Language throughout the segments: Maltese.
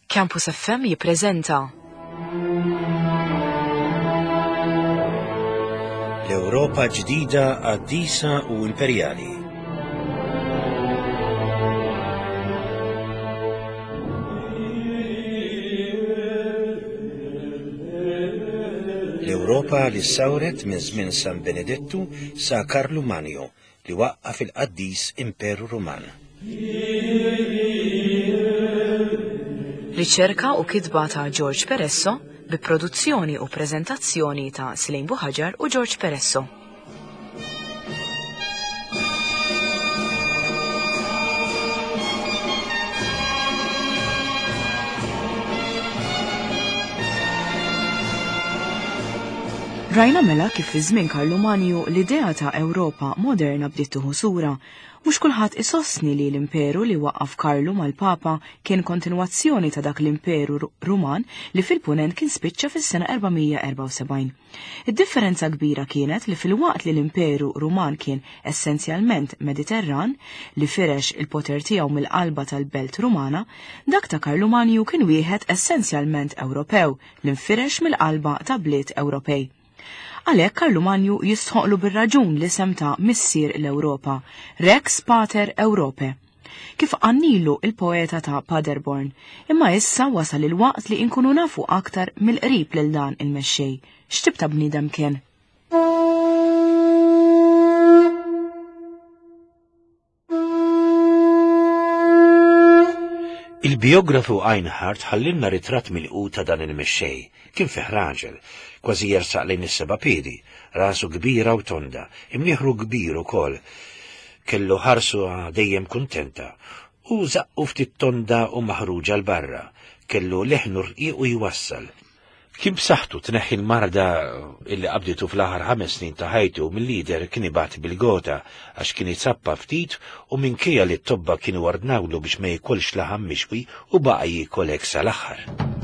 Campus FM jippreżenta L-Ewropa ġdida qaddisa u imperjali. L-Ewropa li sawret minn żmien San Benedettu sa Karlu Magno li waqqaf il-qaddis Imperu Ruman. Riċerka u kitba ta' George Peresso bi produzzjoni u preżentazzjoni ta' Silejn Buħaġar u George Peresso. Rajna mela kif fi żmien Karlu Magno l-idea ta' Ewropa moderna bdiet tieħu sura. Mhux kulħadd isostni li l-imperu li waqqaf Karlu mal-Papa kien kontinwazzjoni ta' dak l-imperu Ruman li fil-punent kien spiċċa fis-sena 474. Id-differenza kbira kienet li fil-waqt li l-imperu Ruman kien essenzjalment Mediterran li firex il-poter tiegħu mill-qalba tal-Belt Rumana, dak ta' Karlu Magno kien wieħed essenzjalment Ewropew li nfirex mill-qalba ta' bliet Ewropej. Għalhekk Karlu Magno jistħoqlu bir-raġun li semta missier l-Ewropa, Rex Pater Europae, kif qannilu il-poeta ta' Paderborn, imma issa wasal il-waqt li nkunu nafu aktar mill-qrib lil dan il-mexxej. X'tib ta' bniedem kien? Il-biografu Einhard ħallinna ritratt mill-qut ta' dan il-mexxej. Kien fih raġel, kważi jersaq lejn is-seba' piedi, rasu kbira u tonda, imnieħru kbir ukoll. Kellu ħarsu dejjem kuntenta, u zaqqu ftit tonda u maħruġa l-barra, kellu leħnu rqiq u jwassal. Kien b'saħħtu tneħħi l-marda illi qabditu fl-aħħar 5 snin ta' ħajtu mill-lider kien ibati bil-gota għax kien jitzappa ftit u minkejja li t-tobba kienu wardnawlu biex ma jikolx laħam mixwi u baqa jikol hekk sal-aħħar.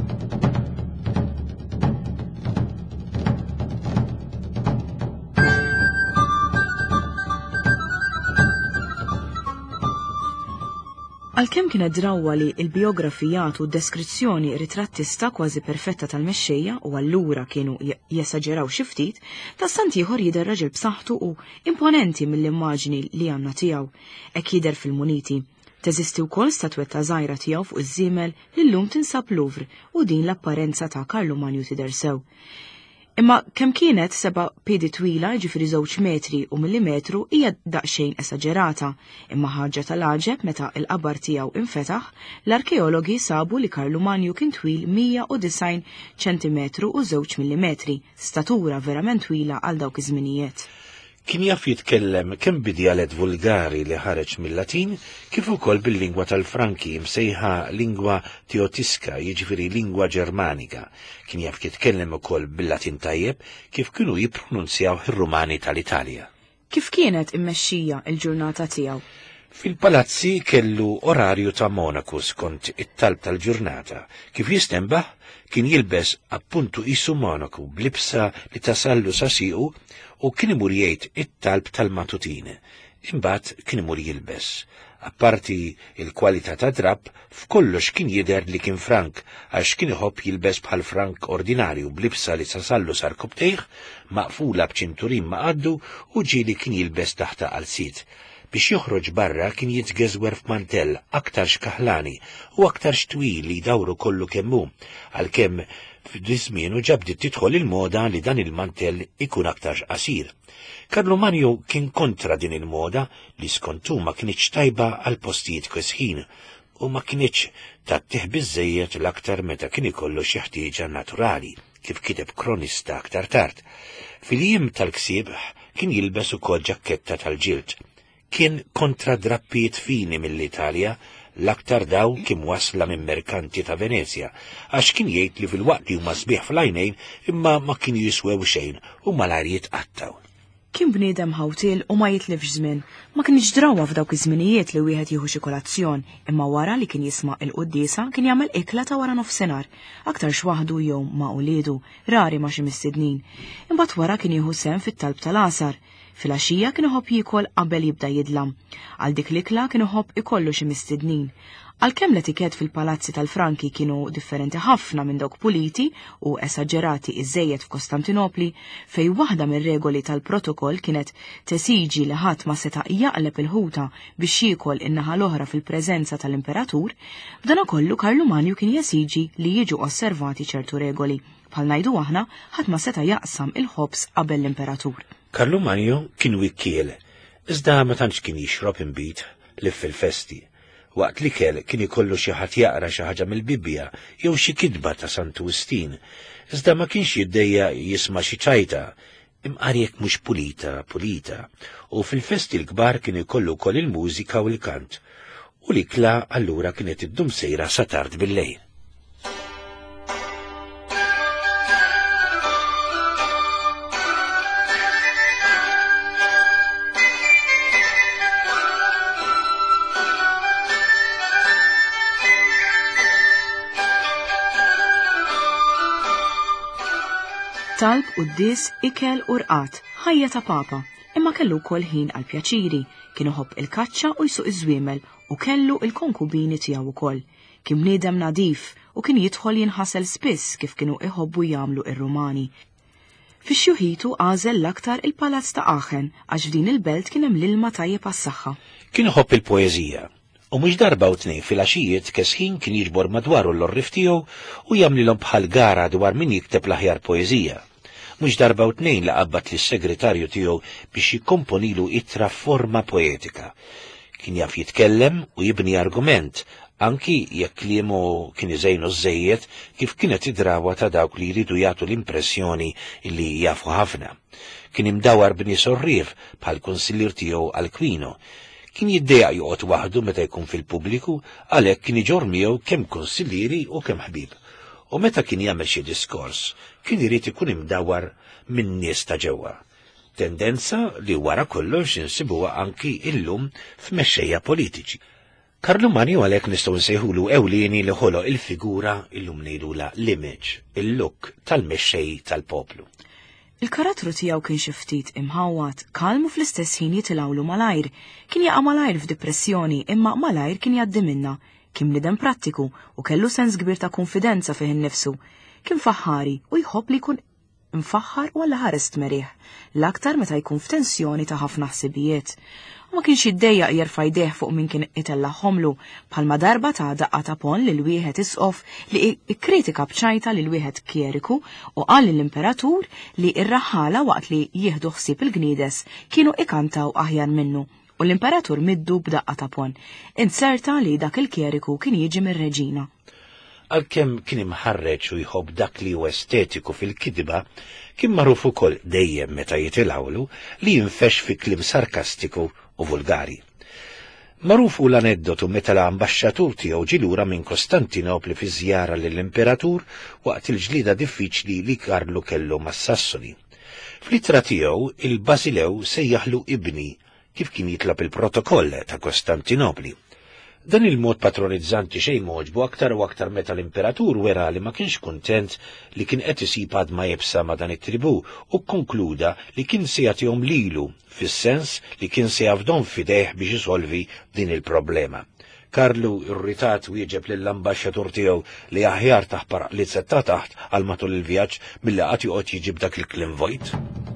Għalkemm kienet drawwa li l-biografijat u d-deskrizzjoni ritrattista kważi perfetta tal-mexxejja u allura kienu jesaġeraw xi ftit, tastant ieħor jidher raġel b'saħħtu u imponenti mill-immaġni li għandna tiegħu, hekk jidher fil-muniti. Teżisti wkoll statwetta żgħira tiegħu fuq iż-żiemel li llum tinsab Louvre u din l-apparenza ta' Karlu Magno tidher sew. Imma kemm kienet 7 piedi twila ġifieri 2 metri u millimetru hija daqsxejn esaġerata, imma ħaġa tal-għaġeb meta l-qabar tiegħu infetaħ, l-arkeologi sabu li Karlu Magno kien twil 190 ċentimetru u 2 millimetri, statura verament twila għal dawk iż-żminijiet. Kien jaf jitkellem kemm bidjalet vulgari li ħareġ mill-Latin kif ukoll bil-lingwa tal-Franki msejħa lingwa teotiska, jiġifieri lingwa Ġermanika. Kien jaf jitkellem ukoll bil-Latin tajjeb kif kienu jippronunzjaw ir-Rumani tal-Italja. Kif kienet immexxija l-ġurnata tiegħu? Fil-palazzi kellu orarju ta' Monacus kont it-talb tal-ġurnata. Kif jistembaħ kien jilbes appuntu qisu Monaku blibsa li tasallu sasiqu u kien imur jgħid it-talb tal-matutine. Imbagħad kien imur jilbes. Apparti il-kwalità ta' drab, f'kollox kien jidher li kien Frank għax kien iħobb jilbes bħal Frank ordinarju blibsa li tasallu sar kubtejħ, maqfula b'ċinturin ma' qaddu u ġieli kien jilbes taħta qalsit. Biex joħroġ barra kien jitgeżwer f'mantell aktar xkaħlani u aktar xtwil li dawru kollu kemmu, għalkemm f'dismienu ġabdiet tidħol il-moda li dan il-mantell ikun aktar qasir. Karlu Magno kien kontra din il-moda li skontu ma kienx tajba għal postijiet kwesħin u ma kienx tattih biżejjed l-aktar meta kien ikollu xi ħtieġa naturali, kif kiteb kronista aktar tard. Fil-jiem tal-ksieb kien jilbes ukoll ġakketta tal-ġild. Kien kontra drappijiet fini mill-Italja, l-aktar daw kien wasla minn merkanti ta' Venezja, għax kien jgħid li fil-waqt li huma sbieħ fl-għajnejn imma ma kienu jiswew xejn u malajr jitqattaw. Kien bniedem ħawtil u ma jitlifx żmien, ma kienx drawwa f'dawk iż-żminijiet li wieħed jieħu xi kolazzjon, imma wara li kien jisma' il-quddiesa kien jagħmel ikla ta' wara nofsinhar, aktar x'waħdu jew ma' uliedu, rari ma' xi mistednin. Imbagħad wara kien jieħu sehem fit-talb tal-għasar. Fil-għaxija kien iħobb jiekol qabel jibda jidlam. Għal dik l-ikla kien iħobb ikollu xi mistednin. Għalkemm l-etiket fil-palazzi tal-Franki kienu differenti ħafna minn dawk puliti u esaġerati iżejjed f'Kostantinopli, fej waħda mir-regoli tal-protokoll kienet tesiġi li ħadd ma seta' jaqleb il-ħuta biex jiekol in-naħa l-oħra fil-preżenza tal-imperatur, b'dan kollu Karlu Manju kien jesiġi li jiġu osservati ċertu regoli. Bħal ngħidu aħna ħadd ma seta' jaqsam il-ħobs qabel l-imperatur. Karlu Manju kien wikkiel, iżda ma tantx kien jixrob inbit li fil-festi. Waqt li kien ikollu xi ħadd jaqra xi ħaġa mill-Bibbja jew xi kidba ta' Santu Wistin, iżda ma kienx jiddejja jisma' xi ċajta, imqarjek mhux pulita, u fil-festi l-kbar kien ikollu wkoll il-mużika u l-kant, u l-ikla allura kienet iddum sejra sa tard bil-lejl. Talb qudies ikel u rqat, ħajja ta' papa, imma kellu wkoll ħin għal pjaċiri, kien iħobb il-kaċċa u jsuq iż-żwiemel u kellu il-konkubini tiegħu wkoll. Kien bniedem nadif u kien jidħol jinħasel spiss kif kienu iħobbu jagħmlu ir-Rumani. Fix-xjuħitu għażel l-aktar il-Palazz ta' Aachen għax f'din il-belt kien hemm l-ilma tajjeb għas-saħħa. Kien iħobb il-poeżija. U mhux darba u tnejn fil-għaxijiet kesħin kien jiġbor madwaru l-orrif tiegħu u jagħmlilhom bħal gara dwar min jikteb l-aħjar poeżija. Mhux darba u tnejn laqabbat lis-segretarju tiegħu biex jikkomponilu ittra forma poetika. Kien jaf jitkellem u jibni argument, anki jekk kliemu kien iżejnu żejjed kif kienet idrawa ta' dawk li jridu jagħtu l-impressjoni li jafu ħafna. Kien imdawar b'nies orrif bħal kunsillier tiegħu Alkwino. Kien jiddejaq joqgħod waħdu meta jkun fil-pubbliku, għalhekk kien iġor miegħu kemm konsillieri u kemm ħbieb. U meta kien jagħmel xi diskors, kien irid ikun imdawwar minn nies ta' ġewwa. Tendenza li wara kollox insibuha anki illum f'mexxejja politiċi. Karlu Manju għalhekk nistgħu nsejħulu ewlieni li ħoloq il-figura illum ngħidula l-image, il-look tal-mexxej tal-poplu. Il-karattru tiegħu kien xi ftit imħawwad, kalmu fl-istess ħin jitilgħu malajr, kien jaqa' malajr f'depressjoni imma malajr kien jgħaddi minnha, kien bniedem prattiku u kellu sens kbir ta' konfidenza fih innifsu, kien faħħari u jħobb li jkun mfaħħar u għalla ħarest merieħ, l-aktar meta jkun f'tensjoni ta' ħafna ħsibijiet. Ma kienx jiddejjaq jerfa' jdejh fuq min kien itellaħħomlu bħalma darba ta' daqqa ta' pon lil wieħed isqof li ikkritika b'ċajta lil wieħed kieriku u qal lill-imperatur li r-raħħala waqt li jieħdu ħsieb il-gniedes kienu ikantaw aħjar minnu u l-imperatur middu b'daqqa ta' pon, inserta li dak il-kieriku kien jiġi mir-reġina. Għalkemm kien imħarreġ u jħobb dak li hu estetiku fil-kidba, kien magħruf ukoll dejjem meta jitilgħu li jinfex fi kliem sarkastiku u vulgari. Magħruf hu l-aneddotu meta l-ambaxxatur tiegħu ġie lura minn Kostantinopli fi żjara lill-imperatur waqt il-ġlieda diffiċli li Karlu kellu mas-Sassoni. Fl-ittra tiegħu il-Basilew sejjaħlu ibni kif kien jitlab il-protokoll ta' Kostantinopli. Dan il-mod patronizzanti xejn moġbu aktar u aktar meta l-imperatur wera li ma kienx kuntent li kien qed isib għadma jebsa ma' dan it-tribu u konkluda li kien se jagħtihom lilu fis-sens li kien se jafdhom fidejh biex isolvi din il-problema. Karlu irritat wieġeb lill-ambaxxatur tiegħu li aħjar taħpar li setta taħt għal matul il-vjaġġ milli qatt joqgħod jiġib dak il-kliem vojt.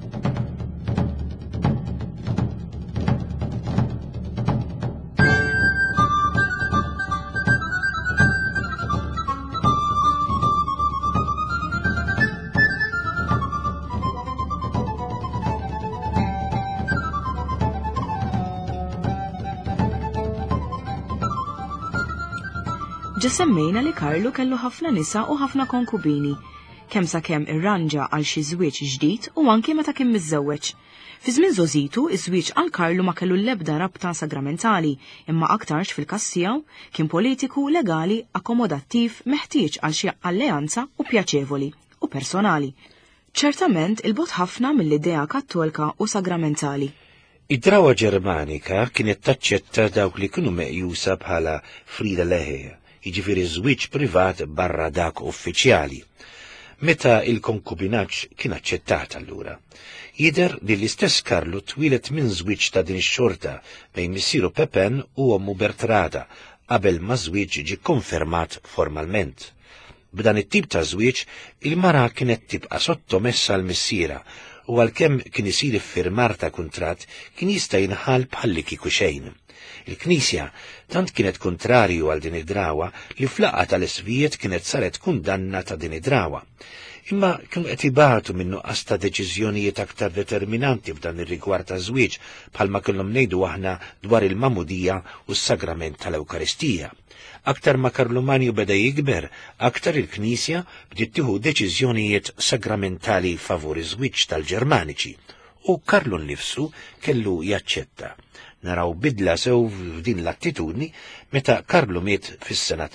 Ġesemmejna li Karlu kellu ħafna nisa u ħafna konkubini, kemm sakemm irranġa għal xi żwieġ ġdid u anke meta kien miżżewweġ. Fi żmien żożitu iż-żwieġ għal Karlu ma kellu l-ebda rabta sagramentali, imma aktarx fil-każ tiegħu kien politiku, legali, akkomodattiv, meħtieġ għal xi alleanza u pjaċevoli u personali. Ċertament il-bot ħafna mill-idea kattolika u sagramentali. Id-drawa Ġermanika kienet taċċetta dawk li kienu meqjusa bħala Frieda Lehe, jiġifieri żwieġ privat barra dak uffiċjali. Meta il-konkubinaġġ kien aċċettat allura. Jidher li l-istess Karlu twilet minn żwieġ ta' din ix-xorta bejn missieru Pepin u ommu Bertrada qabel ma żwieġ ġie konfermat formalment. B'dan it-tip ta' żwieġ il-mara kienet tibqa' sottomessa l-missiera u għalkemm kien isir iffirmar ta' kuntratt kien jista' jinħall bħalli kieku xejn. Il-Knisja tant kienet kontrarju għal din id-drawa li fl-laqgħa tal-Isvijiet kienet saret kundanna ta' din id-drawa. Imma kienu qed ibatu minn nuqqas ta' deċiżjonijiet aktar determinanti f'dan ir-rigward ta' żwieġ bħalma kellhom ngħidu aħna dwar il-mamudija u s-sagrament tal-Ewkaristija. Aktar ma Karlomanju beda jikber, aktar il-Knisja bdiet tieħu deċiżjonijiet sagramentali favur iż-żwieġ tal-Ġermaniċi u Karlu nnifsu kellu jaċċetta. Naraw bidla sew f'din l-attitudni meta Karlu miet fis-sena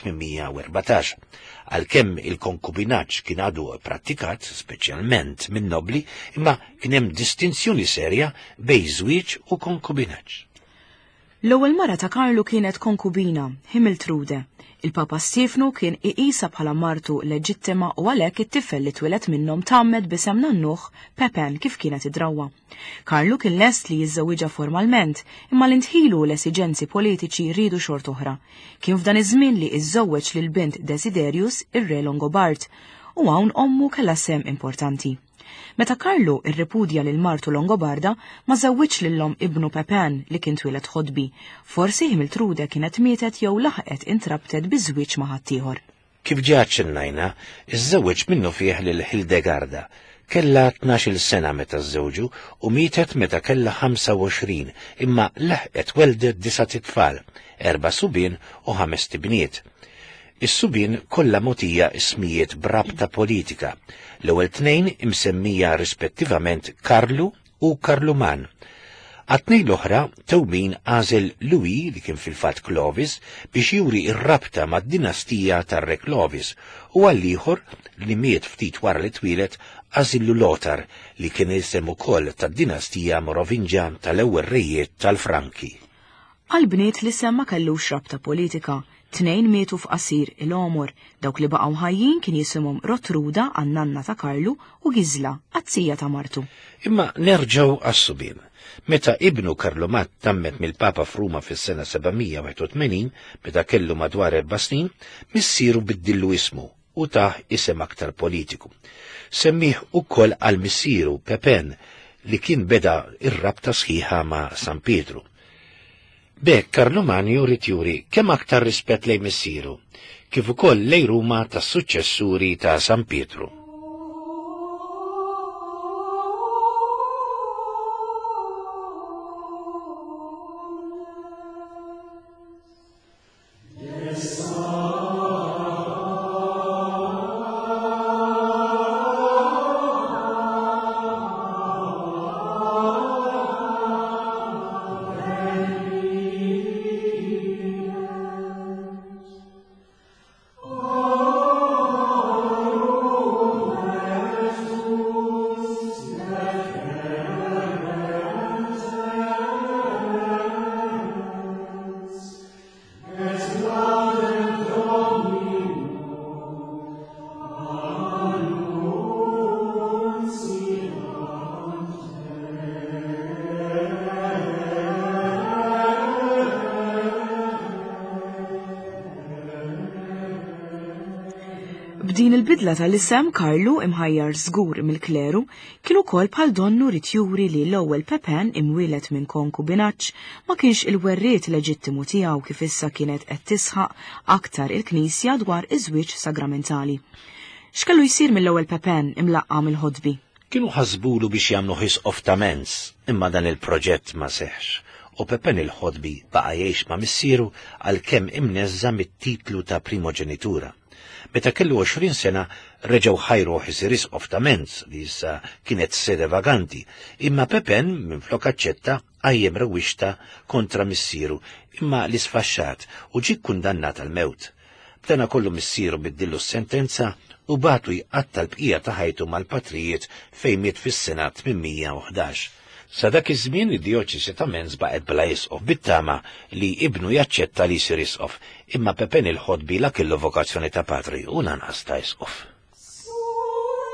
814. Għalkemm il-konkubinaġġ kien għadu prattikat speċjalment minn nobli, imma kien hemm distinzjoni serja bejn żwieġ u konkubinaġġ. L-ewwel mara ta' Karlu kienet konkubina, Himiltrude. Il-Papa Stefnu kien iqisa bħala martu leġittima u għalhekk it-tifel li twilet minnhom tammed b'isem nannuh Pepin kif kienet id-drawwa. Karlu kien lest li jiżżewwiġha formalment, imma l-intħilu l-esiġenzi politiċi jridu xort oħra. Kien f'dan iż-żmien li iżżewweġ lil bint Desiderius, ir-re Longobard, u hawn ommu kellha sem importanti. Meta Karlu irrepudja lil martu Longobarda ma żewwiġx lilhom ibnu Pepin li kien twilet ħodbi. Forsi Himiltrude kienet mietet jew laħqet intrabtet biżwieġ ma' ħaddieħor. Kif ġie ċennajna, iż-żewweġ minnu fih lil Hildegarda. Kellha 12 sena meta żżewġu u mietet meta kellha 25, imma laħqet weldet 9 tfal, 4 subien u 5 tibniet. Is-subien kollha mogħtija ismijiet b'rabta politika. L-ewwel tnejn imsemmija rispettivament Karlu u Karluman. Għat-tnejn l-oħra tewmin għażel Louis li kien fil-fatt Clovis biex juri r-rabta mad-dinastija tar-re Clovis u għall-ieħor li miet ftit wara li twilet għażillu Lothar li kien isem ukoll tad-dinastija Merovinġa tal-ewwel rejiet tal-Franki. Għal-bniet li semma kellux rabta politika. 2 mietu f'qasir il-omor, dawk li baqgħu ħajjin kien jisimhom Rotruda għan-nanna ta' Karlu u Gizla għazzija ta' martu. Imma nerġgħu għas-subien. Meta ibnu Karlomat tammet mill-Papa f'Ruma fis-sena 781, meta kellu madwar 4 snin, missieru biddillu ismu u taħ isem aktar politiku. Semmih ukoll għal missieru Pepin li kien beda ir-rabta sħiħa ma' San Pietru. B'hekk Karlomanju rid juri kemm aktar rispett lejn missieru, kif ukoll lejn Ruma tas-suċċessuri ta' San Pietru. B'din il-bidla tal-isem Karlu imħajjar żgur mill-kleru kienu wkoll bħal donnu rid juri li l-ewwel Pepin imwielet minn konkubinaġġ ma kienx il-werriet leġittimu tiegħu kif issa kienet qed tisħaq aktar il-Knisja dwar iż-żwieġ sagramentali. X'kellu jsir mill-ewwel Pepin imlaqqa mill-ħodbi? Kienu ħasbulu biex jagħmlu ħisqof ta' mens, imma dan il-proġett ma seħħx u Pepin il-ħodbi baqa' jgħix ma' missieru għalkemm imneżża mit-titlu ta' primogenitura. Meta kellu 20 sena reġgħu ħajru isir isqof ta' mens li issa kienet sede vaganti, imma Pepin minflok aċċetta għajjem rewwixta kontra missieru imma li sfaxxat u ġie kundannat għal mewt. B'dana kollu missieru biddillu s-sentenza u batu jqatta l-bqija ta' ħajtu mal-patrijiet fejn miet fis-sena 811. Sa dak iż-żmien id-dioċesi ta' Mens baqgħet bla isqof bit-tama li ibnu jaċċetta li jsir isqof, imma Pepin il-ħodbi la kellu vokazzjoni ta' patri u lanqas ta' isqof.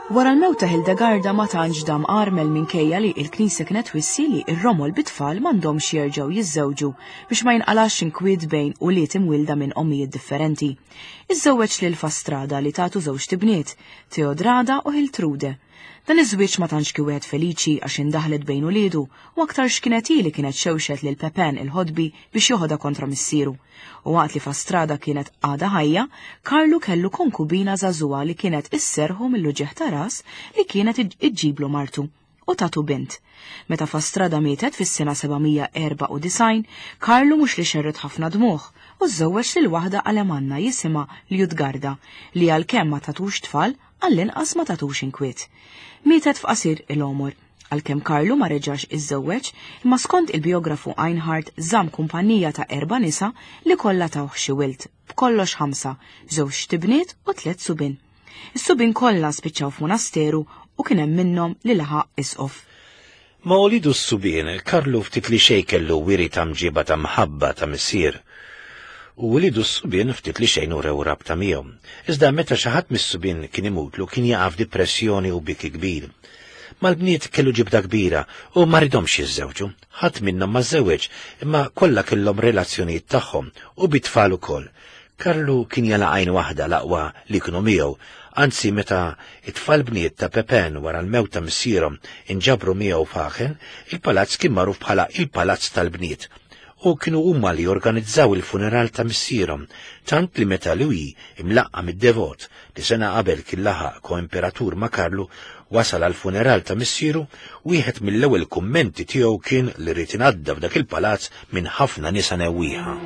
Wara l-mewt ta' Hildegarda ma tantx dam Armel minkejja li l-Knisja kienet twissi li r-Romol bit-tfal m'għandhomx jerġgħu jiżżewġu biex ma jinqalax inkwiet bejn uliet imwilda minn ommijiet differenti. Iżżewweġ lil Fastrada li tagħtu żewġ tibniet, Teodrada u Hiltrude. Dan iż-żwieġ ma tantx kien wieħed feliċi għax indaħlet bejn uliedu u aktar x'kienet hi li kienet xewxet lil Pepin il-ħodbi biex joħodha kontra missieru. U waqt li Fastrada kienet għada ħajja, Karlu kellu konkubina żagħżugħa li kienet isserħu mill-luġeħ ta' ras li kienet iġġiblu martu u tagħtu bint. Meta Fastrada mietet fis-sena 794, Karlu mhux li xerret ħafna dmuħ u żżewweġ lil waħda Alemanna jisimha Ljudgarda li għalkemm ma tatux tfal għall-inqas ma tatux inkwiet. Mietet f'qasir il-omor, għalkemm Karlu ma reġax iżżewweġ, imma skont il-biografu Einhard żamm kumpanija ta' 4 nisa li kollha tawh xi wild, b'kollox 5, 2 tibniet u 3 subin. Is-subin kollha spiċċaw f'monasteru u kien hemm minnhom li laħaq isqof. Ma wlidu s-subien, Karlu ftit li xejn kellu wiri ta' mġiba ta' mħabba ta' missier. U wlidu s-subien ftit li xejn urew rabta miegħu. Iżda meta xi ħadd mis-subien kien imutlu kien jaqaf depressjoni u biki kbir. Mal-bniet kellu ġibda kbira u ma ridhomx jiżżewġu. Ħadd minnhom ma żewweġ, imma kollha kellhom relazzjonijiet tagħhom u bit-tfal ukoll. Karlu kien jala għajn waħda l-aqwa li kienu miegħu, anzi meta it-tfal bniet ta' Pepin wara l-mewt ta' missierhom inġabru miegħu f'Aachen, il-palazz kien magħruf bħala il-palazz tal-bniet. U kienu huma li organizzaw il-funeral ta' missierhom, tant li meta Louis imlaqqa mid-devot li sena qabel kien laħaq ko-imperatur ma' Karlu wasal għal funeral ta' missieru, wieħed mill-ewwel kummenti tiegħu kien li rid ingħadda f'dak il-palazz minn ħafna nisa newwieħa.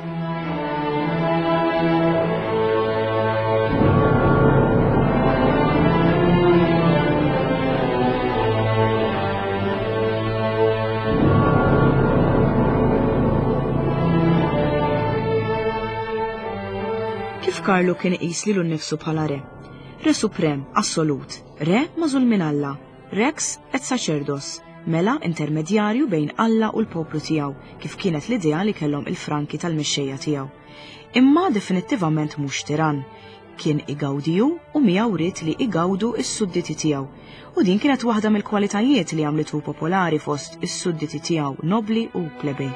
Karlu kien iqis lilu nnifsu bħala re suprem, assolut, re mażul minn Alla, rex et sacerdos, mela intermedjarju bejn Alla u l-poplu tiegħu, kif kienet l-idea li kellhom il-Franki tal-mexxejja tiegħu. Imma definittivament mhux tiran, kien igawdiju u miegħu ried li igawdu s-sudditi tiegħu. U din kienet waħda mill-kwalitajiet li għamlitu popolari fost is-sudditi tiegħu nobli u plebej.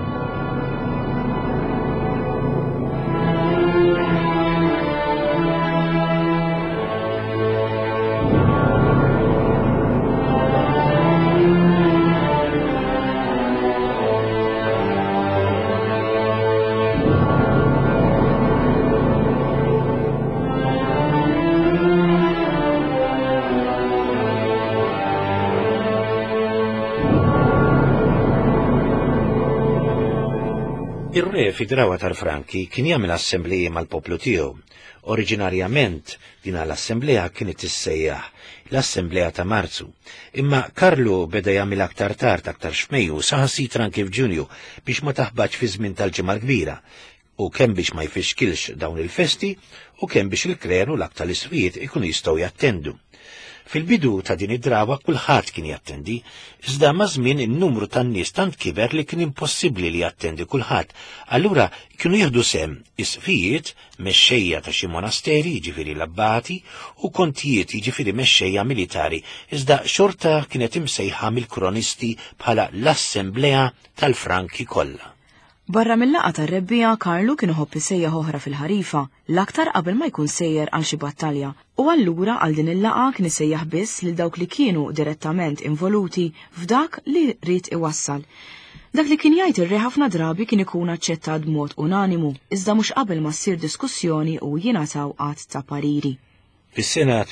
Ir-re fid-drawa tal-Franki kien jagħmel assembleji mal-poplu tiegħu. Oriġinarjament din l-assembleja kienet issejjaħ l-Assembleja ta' Marzu, imma Karlu beda jagħmel aktar tard aktar xmejju saħansitra anke f'Ġunju biex ma taħbaġ fi żmien tal-ġimgħa kbira u kemm biex ma jfixkilx dawn il-festi u kemm biex il-kleru l-aktar iswied ikunu jistgħu jattendu. Fil-bidu ta' din id-drawa kulħadd kien jattendi, iżda ma' żmien in-numru tan-nies tant kiber li kien impossibbli li jattendi kulħadd. Allura kienu jieħdu sem isfijiet, mexxejja ta' xi monasteri, jiġifieri l-abbati, u kontijiet jiġifieri mexxejja militari, iżda xorta kienet imsejħa mill-kronisti bħala l-Assembleja tal-Franki kollha. Barra mill-laqgħa tar-rebbija Karlu kien iħobb isejjaħ oħra fil-ħarifa, l-aktar qabel ma jkun sejjer għal xi battalja, u allura għal din il-laqgħa kien isejjaħ biss lil dawk li kienu direttament involuti f'dak li rid iwassal. Dak li kien jgħid ir-re ħafna drabi kien ikun aċċettat b'mod unanimu, iżda mhux qabel ma ssir diskussjoni u jingħataw qatt ta' pariri. Fis-sena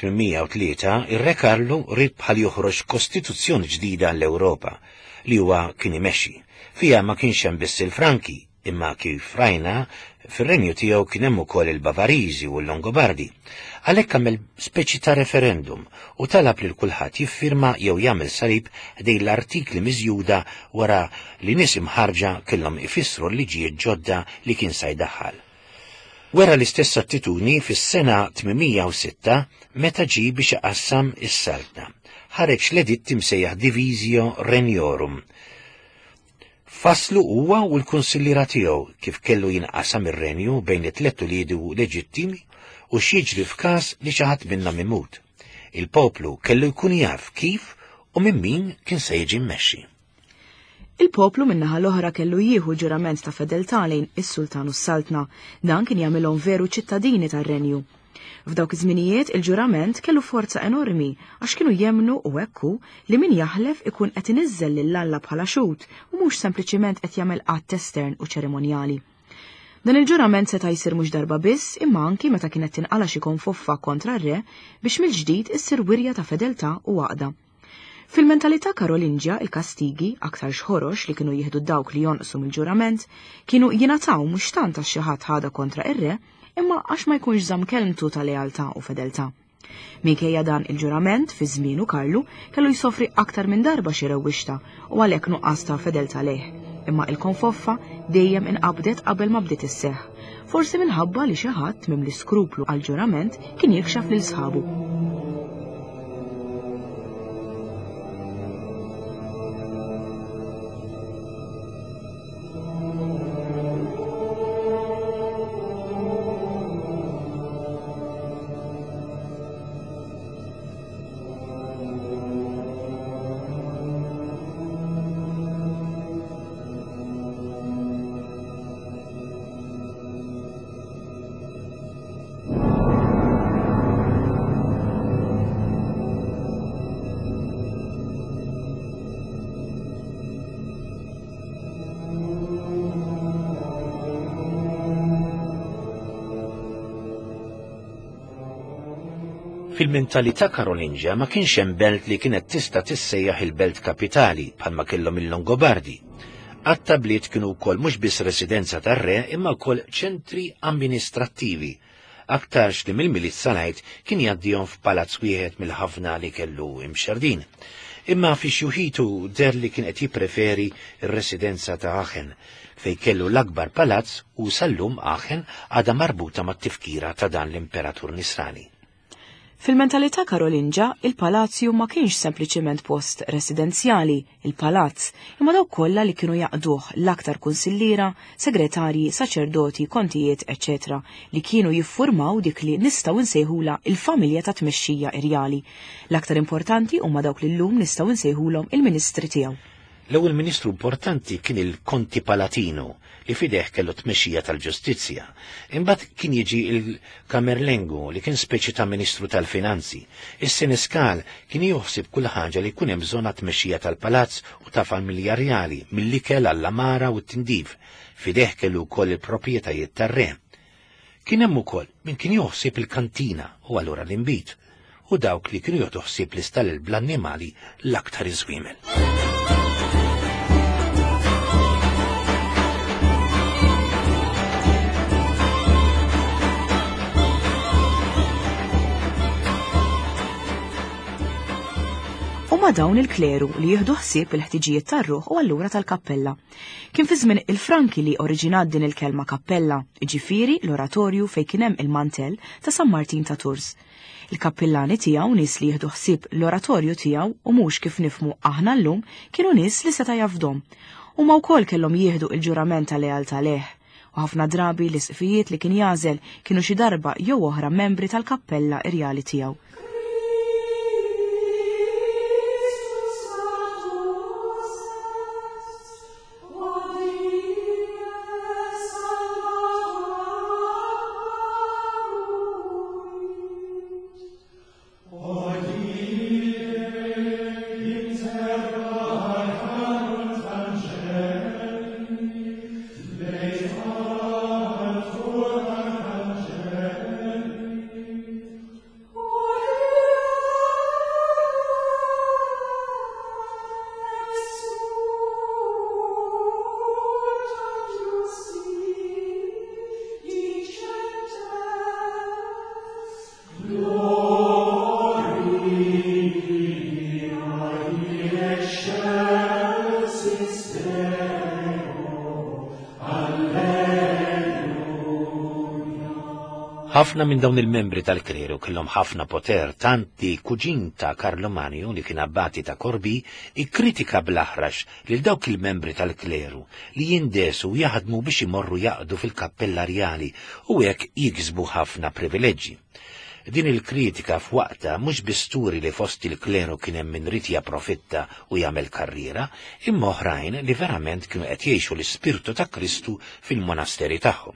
803 ir-re Karlu rid bħal joħroġ kostituzzjoni ġdida l-Ewropa li huwa kien imexxi. Fija ma kienx hemm biss il-Franki, imma kif rajna fir-renju tiegħu kien hemm ukoll il-Bavariżi u l-Longobardi. Għalhekk għamel speċi ta' referendum u talab lil kulħadd jiffirma jew jagħmel salib dejn l-artikli miżjuda wara li nies imħarġa kellhom ifissru l-liġijiet ġodda li kien se jdaħħal. Wera l-istess attitudni fis-sena 806 meta ġie biex iqassam is-Saltna. Ħareġ l-editt imsejjaħ Divisio Reniorum. Faslu huwa u l-kunsilliera tiegħu kif kellu jinqasam ir-renju bejn it-tliet uliedi leġittimi u x'jiġri f'każ li xi ħadd minnhom imut. Il-poplu kellu jkun jaf kif u minn min kien se jiġi mmexxi. Il-poplu minnaħa l-oħra kellu jieħu ġurament ta' fedeltà lejn is-sultan u s-saltna, dan kien jagħmilhom veru ċittadini tar-renju. F'dawk iż-żminijiet il-ġurament kellu forza enormi għax kienu jemnu u hekku li min jaħlef ikun qed iniżżel lill-Alla bħala xut u mhux sempliċiment qed jagħmel qatt estern u ċerimonjali. Dan il-ġurament seta' jsir mhux darba biss imma anki meta kienet tinqala xi konfoffa kontra r-re biex mill-ġdid issir wirja ta' fedeltà u għaqda. Fil-mentalità Karolingja il-kastigi aktar xħorox li kienu jieħdu dawk li jonqsu mill-ġurament kienu jingħataw mhux tant għax xi ħadd ħada kontra r-re imma għax ma jkunx żamm kelmtu ta' lealtà u fedeltà. Minkejja dan il-ġurament fi żmienu Karlu kellu jsofri aktar minn darba xi rewwixta u għalhekk nuqqas ta' fedeltà lejh. Imma il-konfoffa dejjem inqabdet qabel ma bdiet isseħħ, forsi minħabba li xi ħadd minn l-iskruplu għall-ġurament kien jikxaf lil sħabu. Fil-mentalità Karolingja ma kienx hemm belt li kienet tista' tissejjaħ il-belt kapitali bħalma kellhom il-Longobardi. Għat-tabliet kienu wkoll mhux biss residenza tar-re imma wkoll ċentri amministrattivi. Aktarx li mill-milizza ngħid kien jgħaddihom f'palazz wieħed mill-ħafna li kellu imxerdin. Imma fi xuħitu der li kien qed jippreferi r-residenza ta' Aachen fejn kellu l-akbar palazz u sallum Aachen għadha marbuta mat-tifkira ta' dan l-imperatur Nisrani. Fil-mentalità Karolingja, il-palazzju ma kienx sempliċement post residenzjali, il-palazz, imma dawk kollha li kienu jaqduh l-aktar kunsilliera, segretarji, saċerdoti, kontijiet, etc. li kienu jiffurmaw dik li nistgħu nsejħula il-familja ta' tmexxija irjali. L-aktar importanti huma dawk li llum nistgħu nsejħulhom il-ministri tiegħu. L-ewwel ministru importanti kien il-Konti Palatino li fideħ kellu tmexxija tal-ġustizzja. Imbagħad kien jiġi il-Kamerlengu li kien speċi ta' Ministru tal-Finanzi. Is-Seneskal kien joħsib kull ħaġa li jkun hemm bżonn tmexxija tal-palazz u ta' familja rjali mill-ikel għall-amara u t-tindif. Fideħ kellu wkoll il-proprjetajiet tar-re. Kien hemm ukoll min kien joħsib il-kantina u allura l-inbit u dawk li kienu joħsib l-istall bl-annimali l-aktar iżwiemel. Huma dawn il-kleru li jieħdu ħsieb il-ħtiġijiet tar-ruħ u allura tal-kappella. Kien fi żmien il-Franki li oriġinat din il-kelma kappella, ġifieri l-oratorju fejn kien hemm il-mantell ta' San Martin ta' Tours. Il-kappellani tiegħu nies li jieħdu ħsieb l-oratorju tiegħu u mhux kif nifhmu aħna llum kienu nies li seta' jafdhom. Huma wkoll kellhom jieħdu il-ġurament ta' lealtà leh. U ħafna drabi l-isqifijiet li kien jażel kienu xi darba jew oħra membri tal-kappella irjali tiegħu. Ħafna minn dawn il-membri tal-kleru kellhom ħafna poter, tanti kuġin ta' Karlomanju li kien abbati ta' Korbi ikkritika bl-aħrax lil dawk il-membri tal-kleru li jindesu jaħdmu biex imorru jaqdu fil-kappella rjali u hekk jiksbu ħafna privileġġi. Din il-kritika f'waqta mhux bisturi li fost il-kleru kien hemm min rid japprofitta u jagħmel karriera, imma oħrajn li verament kienu qed jgħixu l-ispirtu ta' Kristu fil-monasteri tagħhom.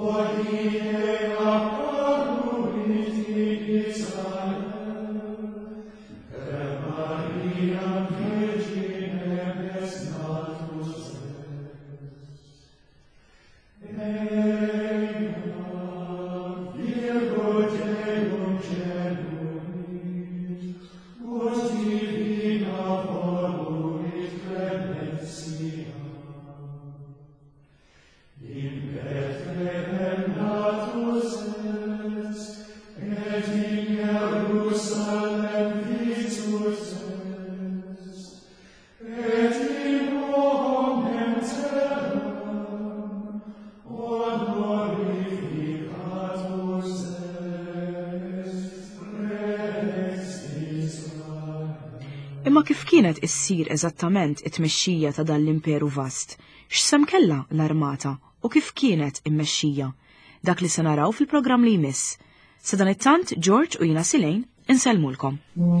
Imma kif kienet issir eżattament it-tmexxija ta' dan l-imperu vast? X'sem kellha l-armata u kif kienet immexxija? Dak li se naraw fil-programm li jmiss. Sa dan it-tant George u jina Silejn insellmulkom.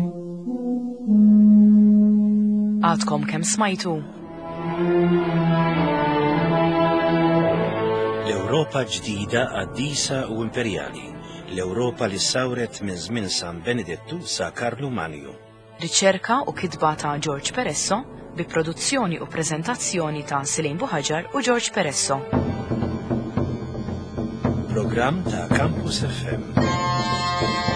Għadkom kemm smajtu. L-Ewropa ġdida qaddisa u imperjali. L-Ewropa li sawret minn żmien San Benedettu sa Karlu Manju. Riċerka u kitba ta' George Peresso bi produzzjoni u preżentazzjoni ta' Silejn Buħaġar u George Peresso. Programm ta' Campus FM.